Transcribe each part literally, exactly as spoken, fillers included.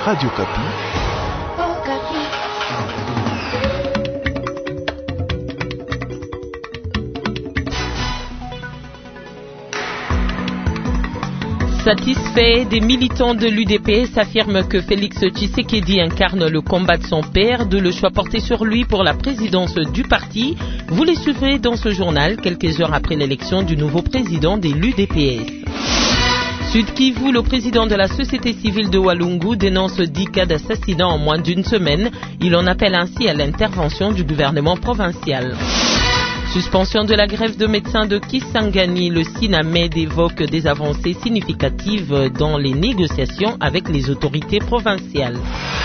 Radio Kapi. Satisfait, des militants de l'U D P S affirment que Félix Tshisekedi incarne le combat de son père, d'où le choix porté sur lui pour la présidence du parti. Vous les suivrez dans ce journal quelques heures après l'élection du nouveau président de l'U D P S. Sud Kivu, le président de la société civile de Walungu dénonce dix cas d'assassinat en moins d'une semaine. Il en appelle ainsi à l'intervention du gouvernement provincial. Suspension de la grève de médecins de Kisangani, le SINAMED évoque des avancées significatives dans les négociations avec les autorités provinciales.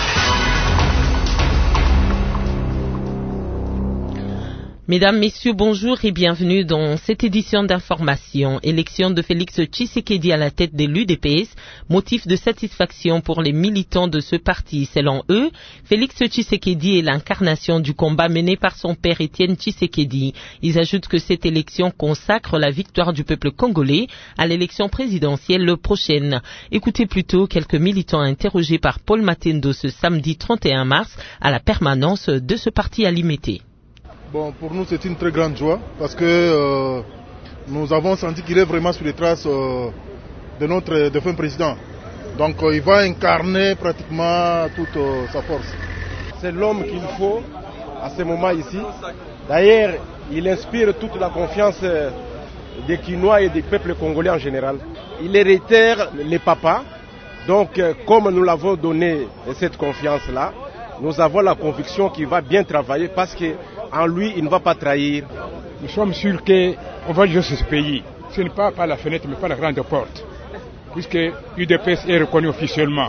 Mesdames, Messieurs, bonjour et bienvenue dans cette édition d'information. Élection de Félix Tshisekedi à la tête de l'U D P S, motif de satisfaction pour les militants de ce parti. Selon eux, Félix Tshisekedi est l'incarnation du combat mené par son père Étienne Tshisekedi. Ils ajoutent que cette élection consacre la victoire du peuple congolais à l'élection présidentielle prochaine. Écoutez plutôt quelques militants interrogés par Paul Matendo ce samedi trente et un mars à la permanence de ce parti à Limité. Bon, pour nous, c'est une très grande joie parce que euh, nous avons senti qu'il est vraiment sur les traces euh, de notre défunt président. Donc, euh, il va incarner pratiquement toute euh, sa force. C'est l'homme qu'il faut à ce moment ici. D'ailleurs, il inspire toute la confiance des Kinois et des peuples congolais en général. Il réitère les papas. Donc, euh, comme nous l'avons donné cette confiance-là, nous avons la conviction qu'il va bien travailler parce que en lui, il ne va pas trahir. Nous sommes sûrs qu'on va jouer ce pays. Ce n'est pas par la fenêtre, mais par la grande porte. Puisque l'U D P S est reconnu officiellement.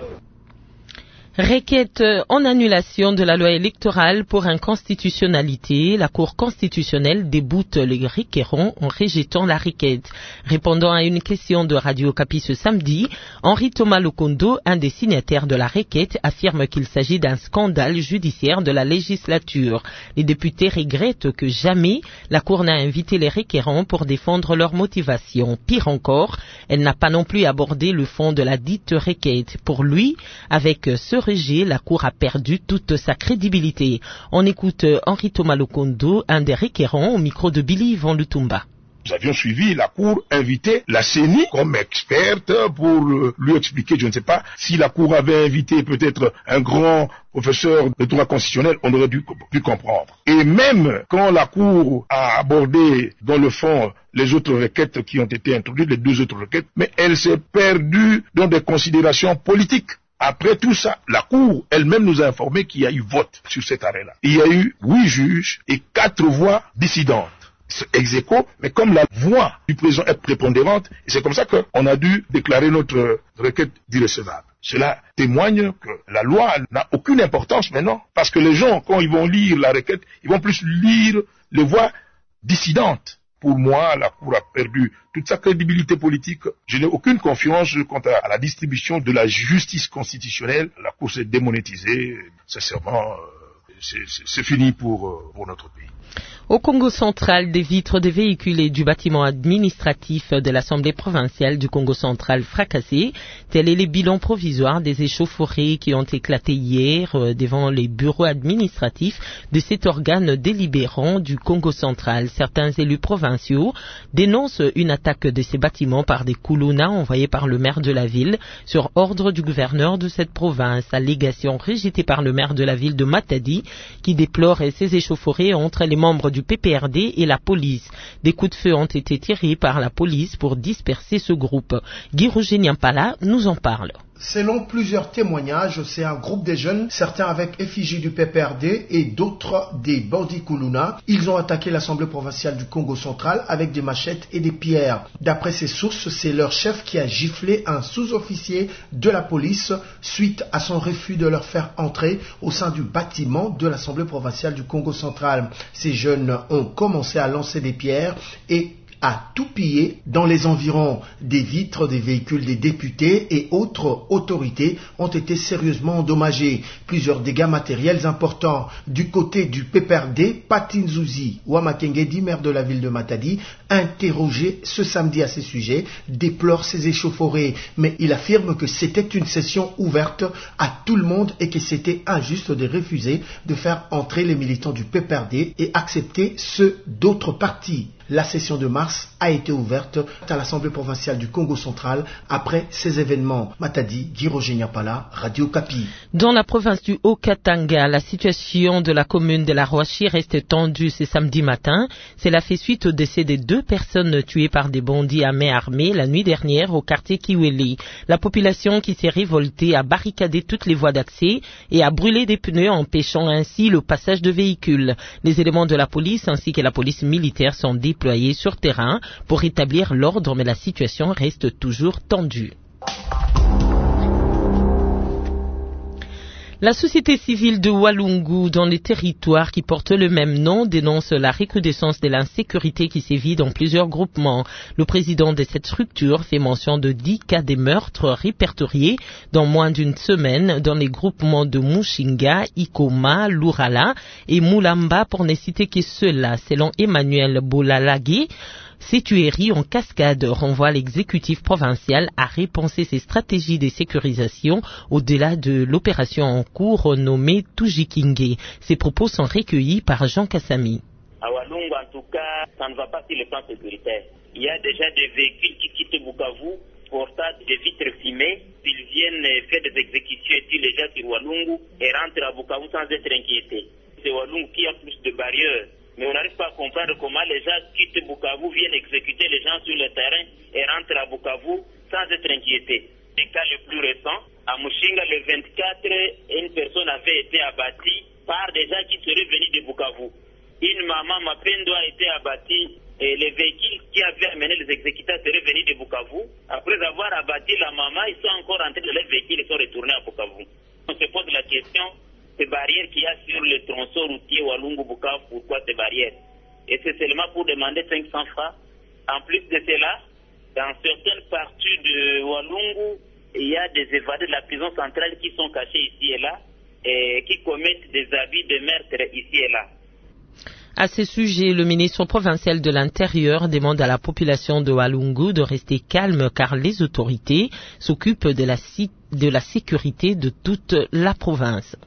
Requête en annulation de la loi électorale pour inconstitutionnalité. La Cour constitutionnelle déboute les requérants en rejetant la requête. Répondant à une question de Radio Kapi ce samedi, Henri Thomas Lokondo, un des signataires de la requête, affirme qu'il s'agit d'un scandale judiciaire de la législature. Les députés regrettent que jamais la Cour n'a invité les requérants pour défendre leurs motivations. Pire encore, elle n'a pas non plus abordé le fond de la dite requête. Pour lui, avec ce la Cour a perdu toute sa crédibilité. On écoute Henri Thomas Lokondo, un des requérants, au micro de Billy Yvon Lutumba. Nous avions suivi la Cour inviter la C E N I comme experte pour lui expliquer, je ne sais pas, si la Cour avait invité peut-être un grand professeur de droit constitutionnel, on aurait dû, pu comprendre. Et même quand la Cour a abordé dans le fond les autres requêtes qui ont été introduites, les deux autres requêtes, mais elle s'est perdue dans des considérations politiques. Après tout ça, la Cour elle-même nous a informé qu'il y a eu vote sur cet arrêt-là. Il y a eu huit juges et quatre voix dissidentes. C'est ex aequo, mais comme la voix du président est prépondérante, et c'est comme ça qu'on a dû déclarer notre requête d'irrecevable. Cela témoigne que la loi n'a aucune importance maintenant, parce que les gens, quand ils vont lire la requête, ils vont plus lire les voix dissidentes. Pour moi, la Cour a perdu toute sa crédibilité politique. Je n'ai aucune confiance quant à la distribution de la justice constitutionnelle. La Cour s'est démonétisée. Sincèrement, c'est, c'est, c'est fini pour, pour notre pays. Au Congo central, des vitres des véhicules et du bâtiment administratif de l'Assemblée provinciale du Congo central fracassées. Tel est le bilan provisoire des échauffourées qui ont éclaté hier euh, devant les bureaux administratifs de cet organe délibérant du Congo central. Certains élus provinciaux dénoncent une attaque de ces bâtiments par des koulouna envoyés par le maire de la ville sur ordre du gouverneur de cette province. Allégation rejetée par le maire de la ville de Matadi qui déplore ces échauffourées entre les membres du P P R D et la police. Des coups de feu ont été tirés par la police pour disperser ce groupe. Guy Roger Niampala nous en parle. Selon plusieurs témoignages, c'est un groupe de jeunes, certains avec effigie du P P R D et d'autres des Bandi Koulouna. Ils ont attaqué l'Assemblée provinciale du Congo central avec des machettes et des pierres. D'après ces sources, c'est leur chef qui a giflé un sous-officier de la police suite à son refus de leur faire entrer au sein du bâtiment de l'Assemblée provinciale du Congo central. Ces jeunes ont commencé à lancer des pierres et a tout pillé dans les environs. Des vitres des véhicules des députés et autres autorités ont été sérieusement endommagées. Plusieurs dégâts matériels importants. Du côté du P P R D, Patinzouzi Wamakengedi, maire de la ville de Matadi, interrogé ce samedi à ces sujets, déplore ces échauffourées, mais il affirme que c'était une session ouverte à tout le monde et que c'était injuste de refuser de faire entrer les militants du P P R D et accepter ceux d'autres partis. La session de mars a été ouverte à l'Assemblée provinciale du Congo central après ces événements. Matadi, Guy-Roger Niapala, Radio Kapi. Dans la province du Haut-Katanga, la situation de la commune de la Roachie reste tendue ce samedi matin. Cela fait suite au décès de deux personnes tuées par des bandits à main armée la nuit dernière au quartier Kiweli. La population qui s'est révoltée a barricadé toutes les voies d'accès et a brûlé des pneus, empêchant ainsi le passage de véhicules. Les éléments de la police ainsi que la police militaire sont déployés déployés sur terrain pour rétablir l'ordre, mais la situation reste toujours tendue. La société civile de Walungu, dans les territoires qui portent le même nom, dénonce la recrudescence de l'insécurité qui sévit dans plusieurs groupements. Le président de cette structure fait mention de dix cas de meurtres répertoriés dans moins d'une semaine dans les groupements de Mushinga, Ikoma, Lurala et Mulamba, pour ne citer que ceux-là. Selon Emmanuel Boulalagé, ces tueries en cascade renvoient l'exécutif provincial à repenser ses stratégies de sécurisation au-delà de l'opération en cours nommée Tujikinge. Ces propos sont recueillis par Jean Kassami. À Walungu, en tout cas, ça ne va pas sur le plan sécuritaire. Il y a déjà des véhicules qui quittent Bukavu portant des vitres fumées. Ils viennent faire des exécutions et tuent les gens sur Walungu et rentrent à Bukavu sans être inquiétés. C'est Walungu qui a plus de barrières. Mais on n'arrive pas à comprendre comment les gens quittent Bukavu, viennent exécuter les gens sur le terrain et rentrent à Bukavu sans être inquiétés. Le cas le plus récent, à Mushinga, le vingt-quatre, une personne avait été abattue par des gens qui seraient venus de Bukavu. Une maman, Mapendo, a été abattue et les véhicules qui avaient amené les exécutants seraient venus de Bukavu. Après avoir abattu la maman, ils sont encore rentrés dans les véhicules et sont retournés à Bukavu. On se pose la question, ces barrières qu'il y a sur le tronçon routier Walungu-Bukavu, pourquoi ces barrières? Et c'est seulement pour demander cinq cents francs. En plus de cela, dans certaines parties de Walungu, il y a des évadés de la prison centrale qui sont cachés ici et là et qui commettent des abus de meurtre ici et là. À ce sujet, le ministre provincial de l'Intérieur demande à la population de Walungu de rester calme car les autorités s'occupent de la, de la sécurité de toute la province.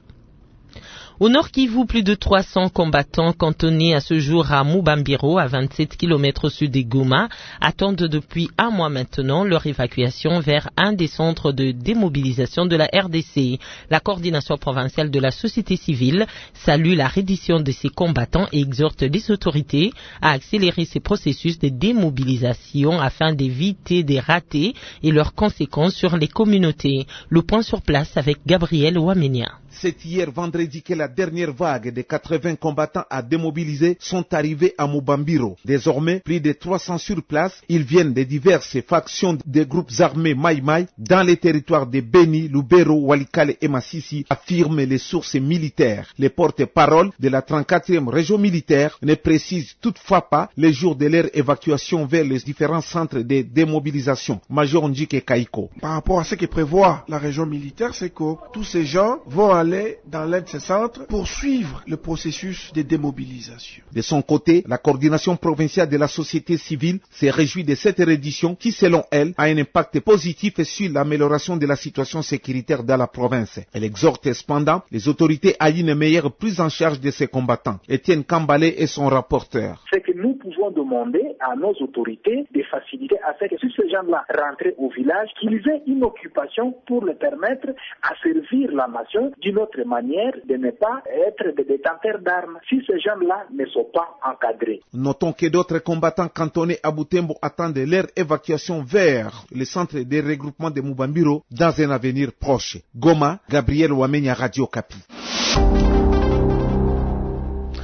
Au Nord Kivu, plus de trois cents combattants cantonnés à ce jour à Mubambiro, à vingt-sept kilomètres au sud de Goma, attendent depuis un mois maintenant leur évacuation vers un des centres de démobilisation de la R D C. La coordination provinciale de la société civile salue la reddition de ces combattants et exhorte les autorités à accélérer ces processus de démobilisation afin d'éviter des ratés et leurs conséquences sur les communautés. Le point sur place avec Gabriel Ouamenia. C'est hier vendredi que la dernière vague de quatre-vingts combattants à démobiliser sont arrivés à Mubambiro. Désormais, plus de trois cents sur place, ils viennent de diverses factions des groupes armés Maï-Maï dans les territoires de Beni, Lubero, Walikale et Massissi, affirment les sources militaires. Les porte-paroles de la trente-quatrième région militaire ne précisent toutefois pas les jours de leur évacuation vers les différents centres de démobilisation. Major Ndjike Kaiko. Par rapport à ce que prévoit la région militaire, c'est que tous ces gens vont aller dans l'un de ces centres pour suivre le processus de démobilisation. De son côté, la coordination provinciale de la société civile s'est réjouie de cette reddition qui, selon elle, a un impact positif sur l'amélioration de la situation sécuritaire dans la province. Elle exhorte cependant les autorités à une meilleure prise en charge de ces combattants. Étienne Kambalé est son rapporteur. C'est que nous pouvons demander à nos autorités de faciliter afin que si ces gens-là rentrent au village, qu'ils aient une occupation pour les permettre à servir la nation d'une autre manière, de ne pas être des détenteurs d'armes si ces gens-là ne sont pas encadrés. Notons que d'autres combattants cantonnés à Butembo attendent leur évacuation vers le centre de regroupement de Mubambiro dans un avenir proche. Goma, Gabriel Ouamenya, Radio Kapi.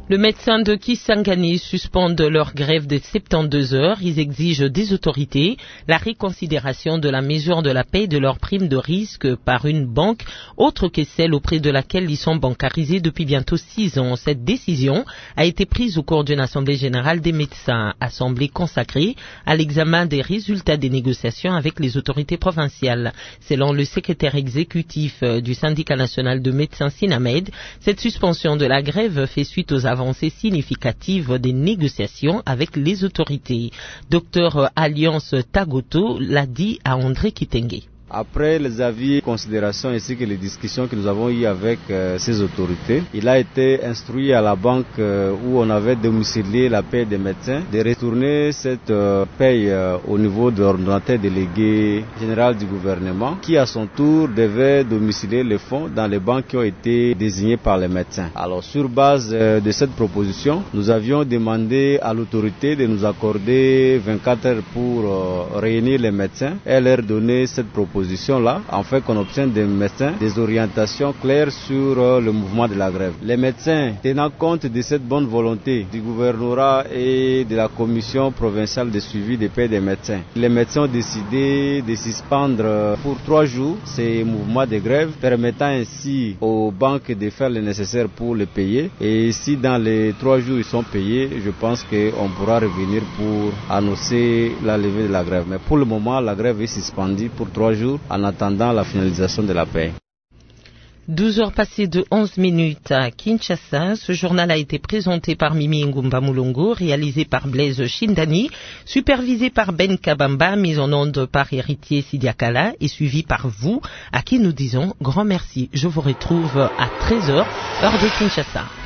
Le médecin de Kisangani suspendent leur grève de soixante-douze heures. Ils exigent des autorités la reconsidération de la mesure de la paie de leur prime de risque par une banque autre que celle auprès de laquelle ils sont bancarisés depuis bientôt six ans. Cette décision a été prise au cours d'une assemblée générale des médecins, assemblée consacrée à l'examen des résultats des négociations avec les autorités provinciales. Selon le secrétaire exécutif du syndicat national de médecins Sinamed, cette suspension de la grève fait suite aux avancées significatives des négociations avec les autorités. Docteur Alliance Tagoto l'a dit à André Kitenge. Après les avis, considérations ainsi que les discussions que nous avons eues avec euh, ces autorités, il a été instruit à la banque euh, où on avait domicilié la paie des médecins de retourner cette euh, paie euh, au niveau de l'ordonnateur délégué général du gouvernement qui à son tour devait domicilier les fonds dans les banques qui ont été désignées par les médecins. Alors sur base euh, de cette proposition, nous avions demandé à l'autorité de nous accorder vingt-quatre heures pour euh, réunir les médecins et leur donner cette proposition là, en fait qu'on obtienne des médecins des orientations claires sur euh, le mouvement de la grève. Les médecins, tenant compte de cette bonne volonté du gouvernorat et de la commission provinciale de suivi des paies des médecins, les médecins ont décidé de suspendre pour trois jours ces mouvements de grève, permettant ainsi aux banques de faire le nécessaire pour les payer. Et si dans les trois jours ils sont payés, je pense qu'on pourra revenir pour annoncer la levée de la grève. Mais pour le moment, la grève est suspendue pour trois jours en attendant la finalisation de la paix. douze heures passées de onze minutes à Kinshasa. Ce journal a été présenté par Mimi Ngumba Mulongo, réalisé par Blaise Shindani, supervisé par Ben Kabamba, mis en onde par Héritier Sidiakala et suivi par vous, à qui nous disons grand merci. Je vous retrouve à treize heures, heure de Kinshasa.